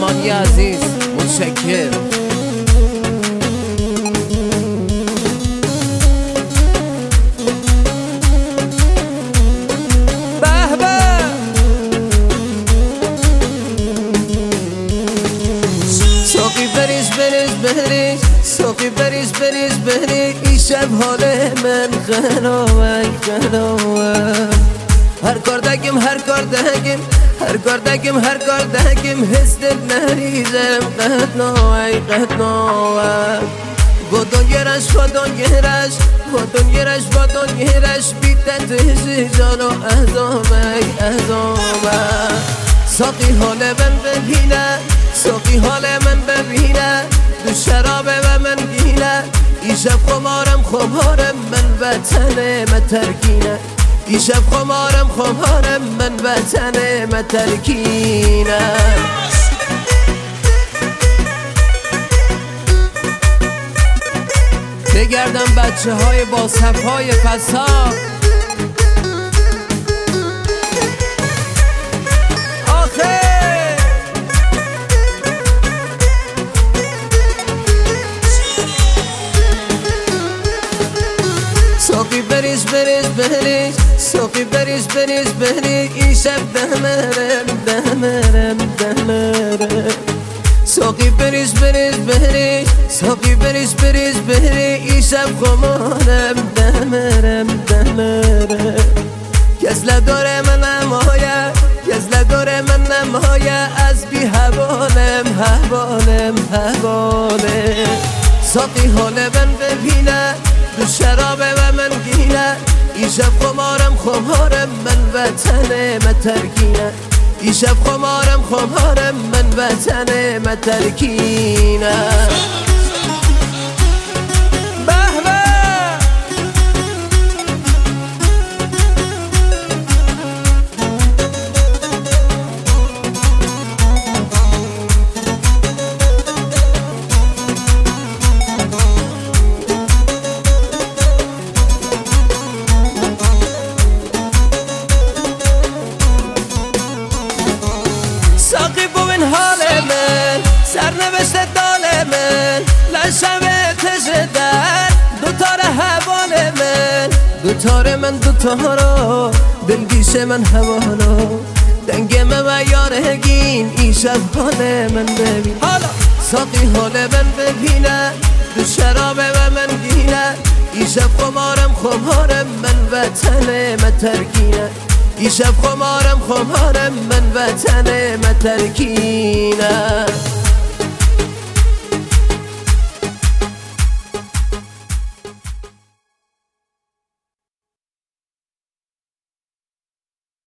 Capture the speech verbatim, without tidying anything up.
زمانی عزیز متشکر. ساقی بریز بریز بریز ساقی بریز بریز بریز این شب حال من خرابه خرابه. هر کار دگم هر کار دگم هر کار دگم هر کار دگم حس دل نریزم قد نوی قد نوی. بادون گرش بادون گرش بادون گرش بادون گرش بیتت هزی جانو ازامه ازامه. ساقی حال من ببینه ساقی حال من ببینه دو شرابه و من گینه این شب خمارم خمارم من وطن مترکینه این شب خمارم خمارم من وطن مترکینه. بگردم بچه های با صفای فساد ساقی بریز بریز بریز ساقی بریز بریز بریز این شب دمرم دمرم دمرم. ساقی بریز بریز بریز ساقی بریز بریز بریز این شب خمارم دمرم دمرم. کس لداره من نمایه کس لداره من نمایه از بی حوالم حوالم حوالم. ساقی حال من ببینه دو شرابه و من گینه این شب خمارم خمارم من وطن مترکینه این شب خمارم خمارم من وطن مترکینه. ساقی ببین حال من سرنوشت دال من لشم تجدر دوتار حوال من دوتار من دوتارا دلگیش من حوالا دنگ من و یارگین این شب حال من ببین. حالا ساقی حال من ببینه دو شرابه و من گینه این شب خمارم خمارم من وطن مترکینه این شب خمارم خمارم من وطن مترکینه.